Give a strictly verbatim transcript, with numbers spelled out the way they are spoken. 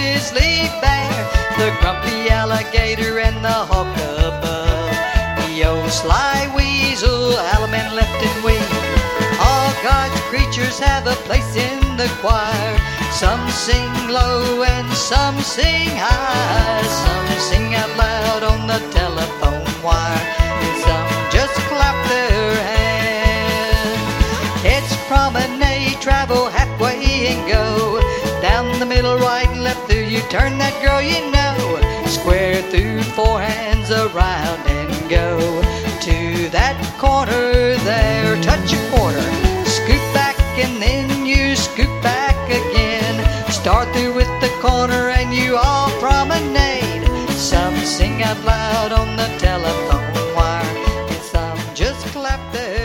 grizzly bear, the grumpy alligator, and the hawk above. The old sly weasel, alderman left and wing. All God's creatures have a place in the choir. Some sing low and some sing high. Some sing out loud on the telephone wire, and some just clap their hands. It's promenade, travel halfway and go. Down the middle, right and left, through you turn that girl you know. Square through four hands, around and go. To that corner there, touch a quarter. Scoot back and then you scoot back again. Start through with the corner and you all promenade. Some sing out loud on the telephone wire, and some just clap their